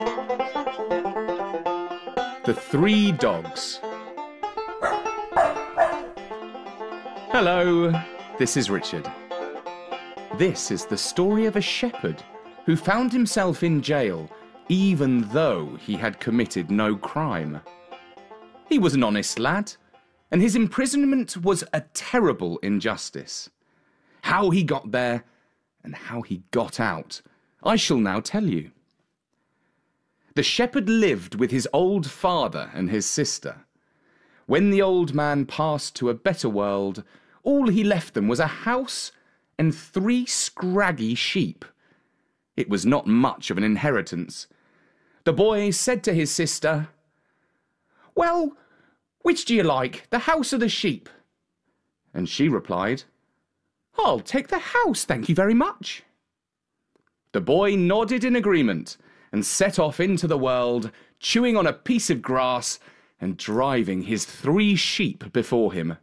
The Three Dogs. Hello, this is Richard. This is the story of a shepherd who found himself in jail even though he had committed no crime. He was an honest lad, and his imprisonment was a terrible injustice. How he got there and how he got out, I shall now tell you. The shepherd lived with his old father and his sister. When the old man passed to a better world, all he left them was a house and 3 scraggy sheep. It was not much of an inheritance. The boy said to his sister, "Well, which do you like, the house or the sheep?" And she replied, "I'll take the house, thank you very much." The boy nodded in agreement and set off into the world, chewing on a piece of grass and driving his 3 sheep before him.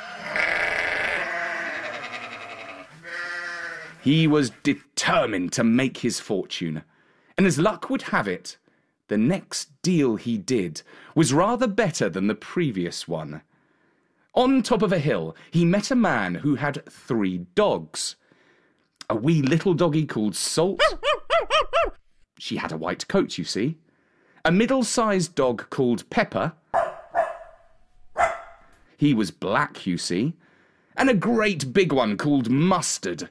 He was determined to make his fortune, and as luck would have it, the next deal he did was rather better than the previous one. On top of a hill, he met a man who had 3 dogs. A wee little doggy called Salt. She had a white coat, you see. A middle-sized dog called Pepper. He was black, you see. And a great big one called Mustard,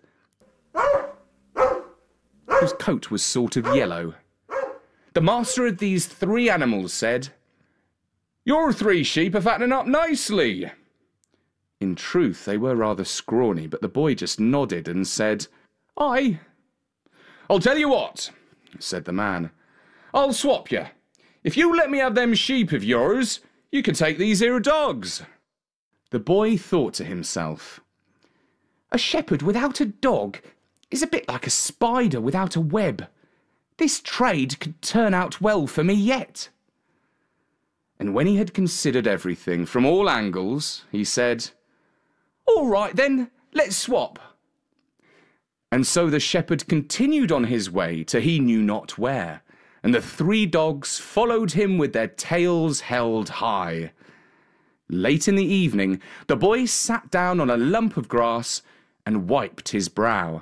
whose coat was sort of yellow. The master of these 3 animals said, "Your 3 sheep are fattening up nicely." In truth, they were rather scrawny, but the boy just nodded and said, "Aye." "I'll tell you what," said the man. "I'll swap you. If you let me have them sheep of yours, you can take these here dogs." The boy thought to himself, "A shepherd without a dog is a bit like a spider without a web. This trade could turn out well for me yet." And when he had considered everything from all angles, he said, "All right then, let's swap." And so the shepherd continued on his way to he knew not where, and the 3 dogs followed him with their tails held high. Late in the evening, the boy sat down on a lump of grass and wiped his brow.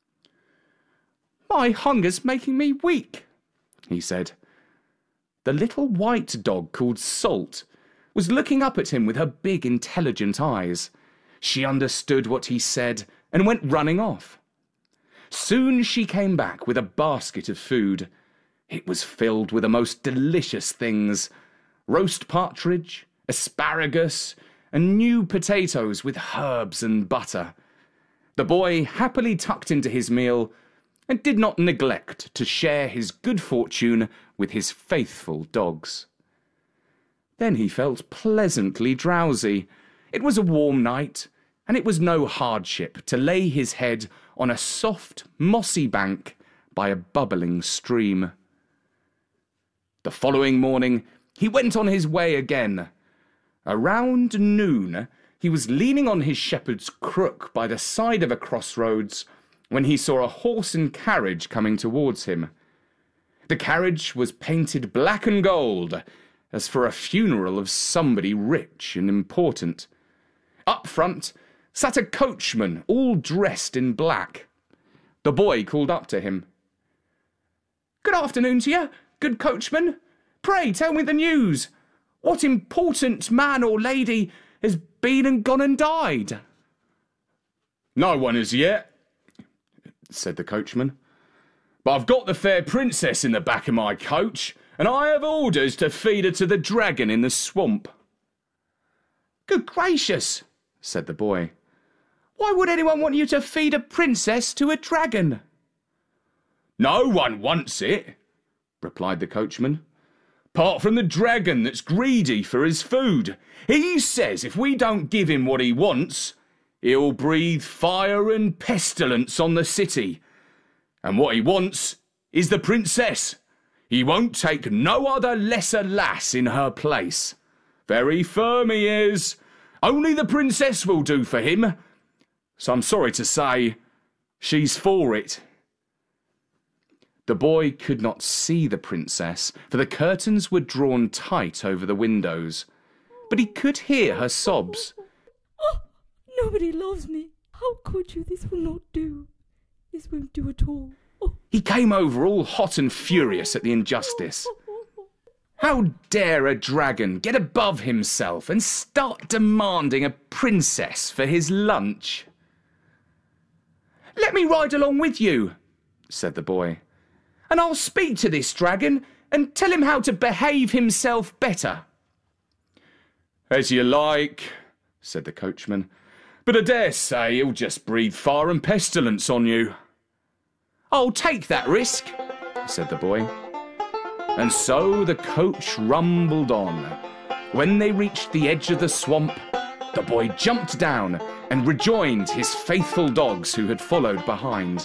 "My hunger's making me weak," he said. The little white dog called Salt was looking up at him with her big intelligent eyes. She understood what he said and went running off. Soon she came back with a basket of food. It was filled with the most delicious things: roast partridge, asparagus, and new potatoes with herbs and butter. The boy happily tucked into his meal and did not neglect to share his good fortune with his faithful dogs. Then he felt pleasantly drowsy. It was a warm night, and it was no hardship to lay his head on a soft, mossy bank by a bubbling stream. The following morning, he went on his way again. Around noon, he was leaning on his shepherd's crook by the side of a crossroads when he saw a horse and carriage coming towards him. The carriage was painted black and gold, as for a funeral of somebody rich and important. Up front sat a coachman, all dressed in black. The boy called up to him. "Good afternoon to you, good coachman. Pray tell me the news. What important man or lady has been and gone and died?" "No one as yet," said the coachman. "But I've got the fair princess in the back of my coach, and I have orders to feed her to the dragon in the swamp." "Good gracious," said the boy. "Why would anyone want you to feed a princess to a dragon?" "No one wants it," replied the coachman, "apart from the dragon that's greedy for his food. He says if we don't give him what he wants, he'll breathe fire and pestilence on the city. And what he wants is the princess. He won't take no other lesser lass in her place. Very firm he is. Only the princess will do for him. So I'm sorry to say, she's for it." The boy could not see the princess, for the curtains were drawn tight over the windows, but he could hear her sobs. Oh, nobody loves me. How could you? This will not do. This won't do at all. Oh. He came over all hot and furious at the injustice. How dare a dragon get above himself and start demanding a princess for his lunch? "Let me ride along with you," said the boy, "and I'll speak to this dragon and tell him how to behave himself better." "As you like," said the coachman, "but I dare say he'll just breathe fire and pestilence on you." "I'll take that risk," said the boy. And so the coach rumbled on. When they reached the edge of the swamp, the boy jumped down and rejoined his faithful dogs who had followed behind.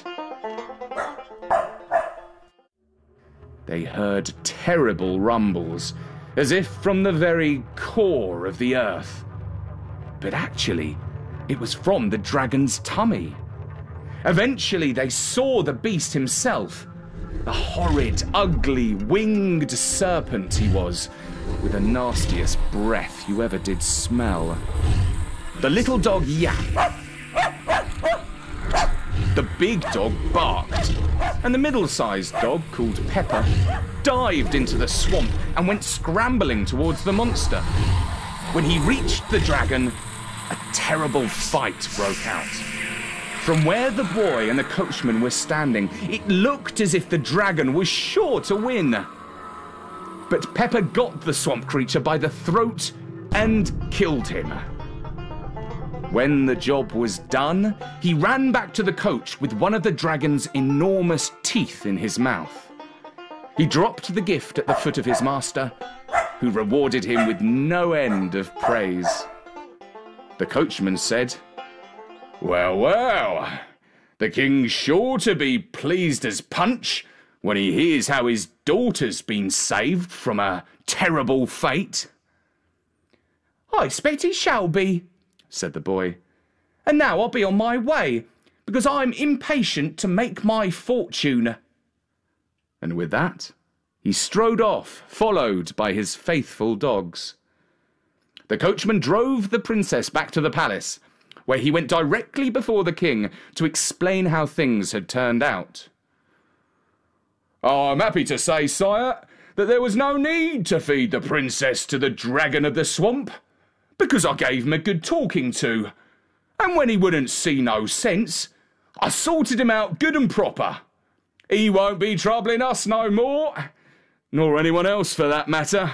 They heard terrible rumbles, as if from the very core of the earth. But actually, it was from the dragon's tummy. Eventually, they saw the beast himself. The horrid, ugly, winged serpent he was, with the nastiest breath you ever did smell. The little dog yapped. The big dog barked. And the middle-sized dog, called Pepper, dived into the swamp and went scrambling towards the monster. When he reached the dragon, a terrible fight broke out. From where the boy and the coachman were standing, it looked as if the dragon was sure to win. But Pepper got the swamp creature by the throat and killed him. When the job was done, he ran back to the coach with one of the dragon's enormous teeth in his mouth. He dropped the gift at the foot of his master, who rewarded him with no end of praise. The coachman said, "Well, well, the king's sure to be pleased as punch when he hears how his daughter's been saved from a terrible fate." "I expect he shall be," said the boy. "And now I'll be on my way, because I'm impatient to make my fortune." And with that, he strode off, followed by his faithful dogs. The coachman drove the princess back to the palace, where he went directly before the king to explain how things had turned out. "I'm happy to say, sire, that there was no need to feed the princess to the dragon of the swamp, because I gave him a good talking to, and when he wouldn't see no sense, I sorted him out good and proper. He won't be troubling us no more, nor anyone else for that matter."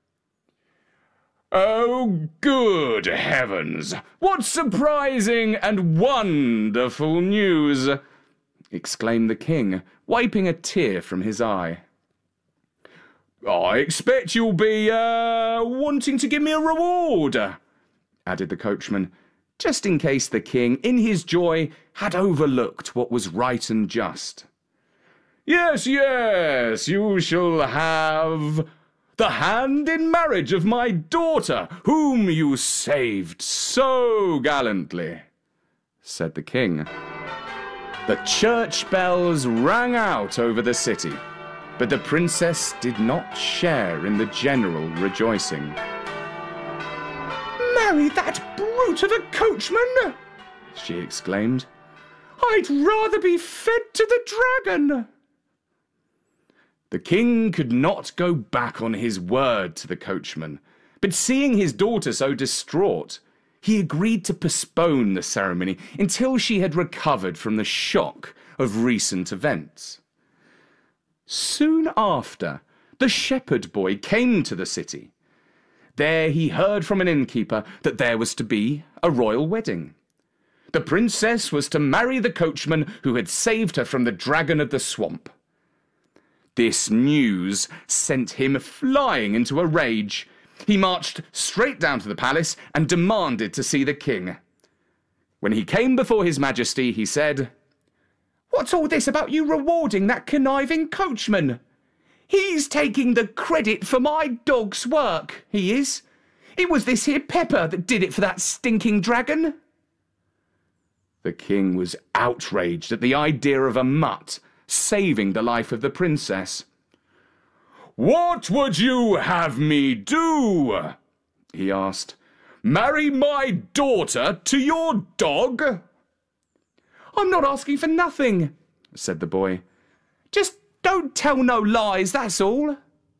"Oh, good heavens! What surprising and wonderful news!" exclaimed the king, wiping a tear from his eye. "I expect you'll be, wanting to give me a reward," added the coachman, just in case the king, in his joy, had overlooked what was right and just. "Yes, yes, you shall have the hand in marriage of my daughter, whom you saved so gallantly," said the king. The church bells rang out over the city, but the princess did not share in the general rejoicing. "Marry that brute of a coachman!" she exclaimed. "I'd rather be fed to the dragon." The king could not go back on his word to the coachman, but seeing his daughter so distraught, he agreed to postpone the ceremony until she had recovered from the shock of recent events. Soon after, the shepherd boy came to the city. There he heard from an innkeeper that there was to be a royal wedding. The princess was to marry the coachman who had saved her from the dragon of the swamp. This news sent him flying into a rage. He marched straight down to the palace and demanded to see the king. When he came before his majesty, he said, "What's all this about you rewarding that conniving coachman? He's taking the credit for my dog's work, he is. It was this here Pepper that did it for that stinking dragon." The king was outraged at the idea of a mutt saving the life of the princess. "What would you have me do?" he asked. "Marry my daughter to your dog?" "I'm not asking for nothing," said the boy. "Just don't tell no lies, that's all."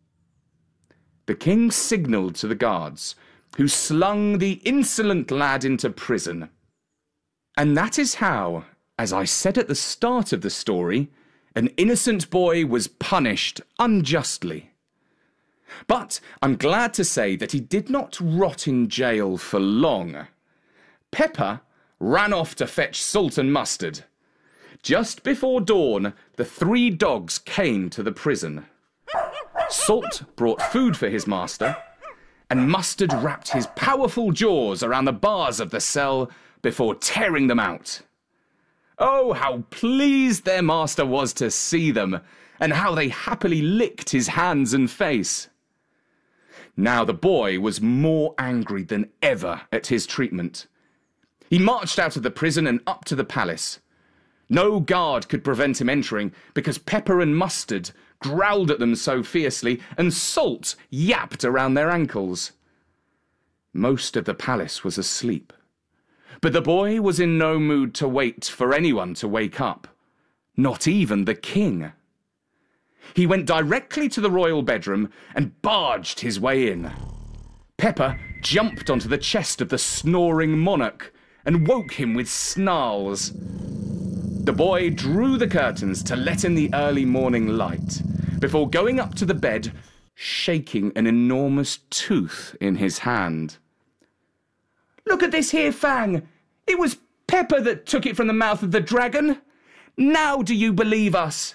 The king signalled to the guards, who slung the insolent lad into prison. And that is how, as I said at the start of the story, an innocent boy was punished unjustly. But I'm glad to say that he did not rot in jail for long. Pepper ran off to fetch salt and mustard. Just before dawn, the 3 dogs came to the prison. Salt brought food for his master, and Mustard wrapped his powerful jaws around the bars of the cell before tearing them out. Oh, how pleased their master was to see them, and how they happily licked his hands and face. Now the boy was more angry than ever at his treatment. He marched out of the prison and up to the palace. No guard could prevent him entering because Pepper and Mustard growled at them so fiercely, and Salt yapped around their ankles. Most of the palace was asleep, but the boy was in no mood to wait for anyone to wake up, not even the king. He went directly to the royal bedroom and barged his way in. Pepper jumped onto the chest of the snoring monarch and woke him with snarls. The boy drew the curtains to let in the early morning light, before going up to the bed, shaking an enormous tooth in his hand. "Look at this here, Fang! It was Pepper that took it from the mouth of the dragon! Now do you believe us?"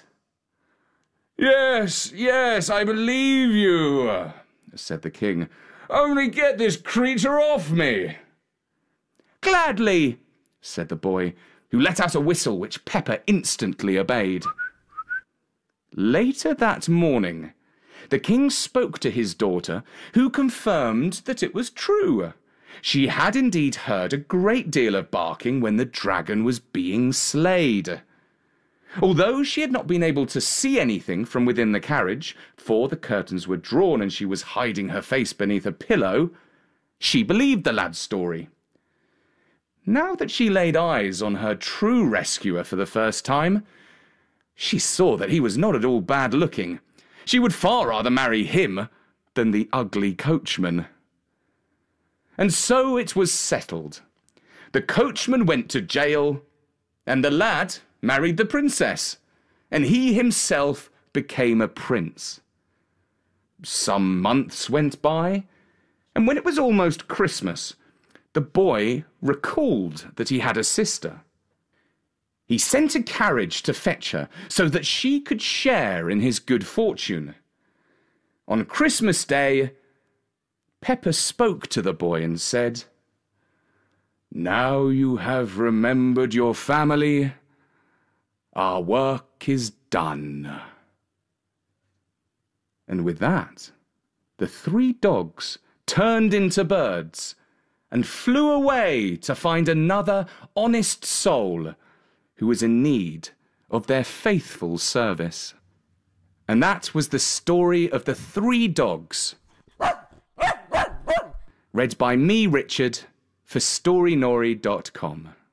"Yes, yes, I believe you," said the king. "Only get this creature off me." "Gladly," said the boy, who let out a whistle which Pepper instantly obeyed. Later that morning, the king spoke to his daughter, who confirmed that it was true. She had indeed heard a great deal of barking when the dragon was being slayed. Although she had not been able to see anything from within the carriage, for the curtains were drawn and she was hiding her face beneath a pillow, she believed the lad's story. Now that she laid eyes on her true rescuer for the first time, she saw that he was not at all bad looking. She would far rather marry him than the ugly coachman. And so it was settled. The coachman went to jail, and the lad married the princess, and he himself became a prince. Some months went by, and when it was almost Christmas, the boy recalled that he had a sister. He sent a carriage to fetch her so that she could share in his good fortune. On Christmas Day, Pepper spoke to the boy and said, "Now you have remembered your family, our work is done." And with that, the 3 dogs turned into birds and flew away to find another honest soul who was in need of their faithful service. And that was the story of the 3 dogs. Read by me, Richard, for StoryNori.com.